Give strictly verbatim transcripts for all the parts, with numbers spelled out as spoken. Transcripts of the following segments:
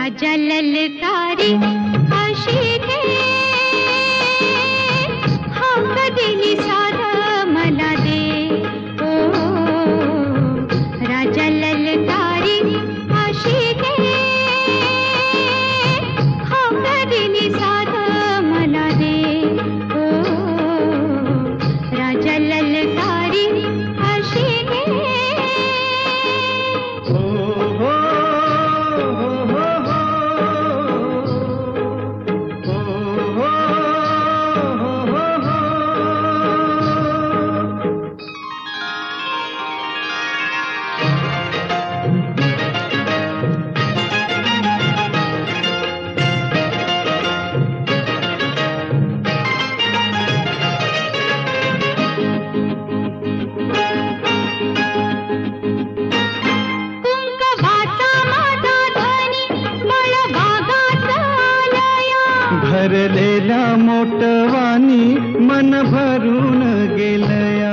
राजा ललकारी अशी घे हाक दिली साध मला दे ओ राजा ललकारी अशी घे हाक दिली साध मला दे ओ राजा ललकारी अशी घे भरलेल्या मोटवानी मन भरून गेलया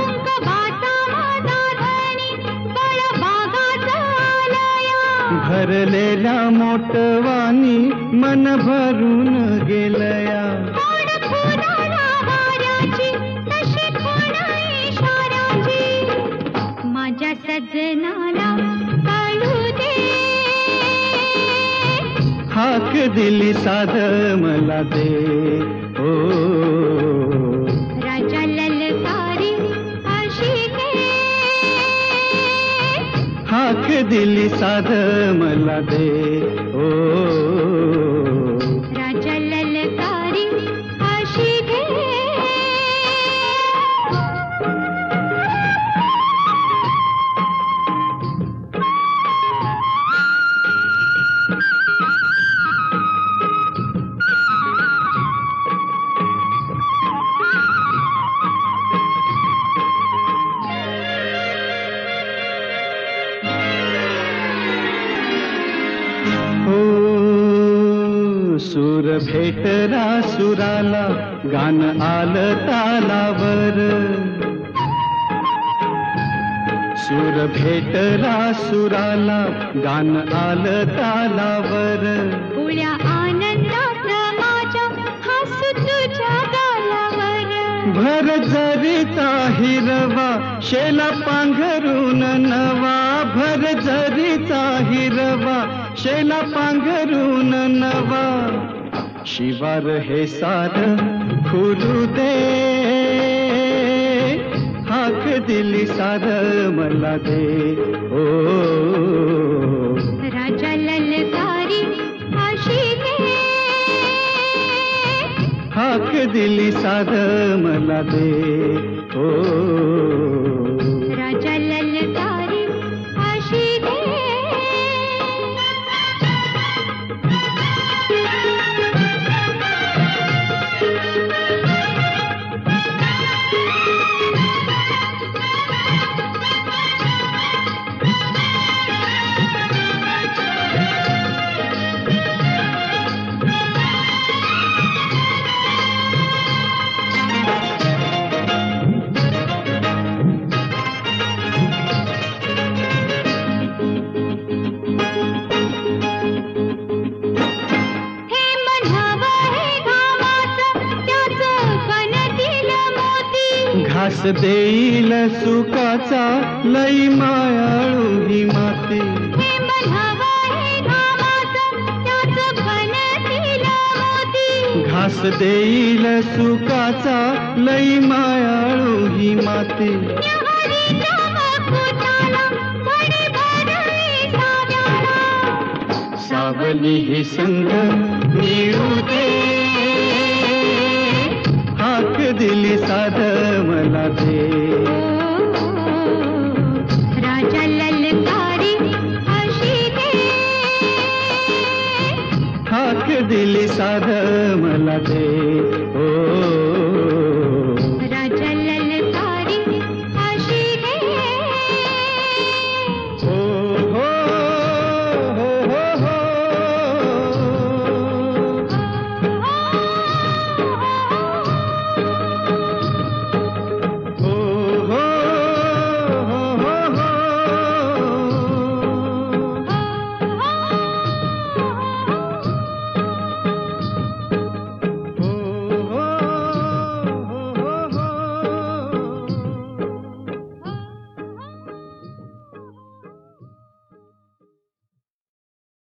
भरलेल्या मोटवानी मन भरून गेलया माझ्या सजनाला कळू दे हाक दिली साध मला दे ओ राजा ललकारी अशी घे हाक दिली साध मला दे ओ राजा ललकारी अशी घे सूर भेटला सुराला गान आलं तालावर सूर भेटला सुराला गान आलं तालावर उड्या आनंदात माझ्या हसू तुझ्या गालावर भर जरीचा हिरवा शेला पांघरून नवा भर जरीचा हिरवा शेला पांघरून नवा शिवार हे सार खुलू दे हाक दिली सार मला दे ओ राजा ललकारी अशी घे हाक दिली सार मला दे ओ राजा ललकारी अशी घे घास देईल सुखाचा लई मायाळू ही माती घास देईल सुखाचा लई मायाळू ही माती सावली ही संग मिळू दे हाक दिली साध मला दे राजा ललकारी अशी घे हाक दिली साध मला दे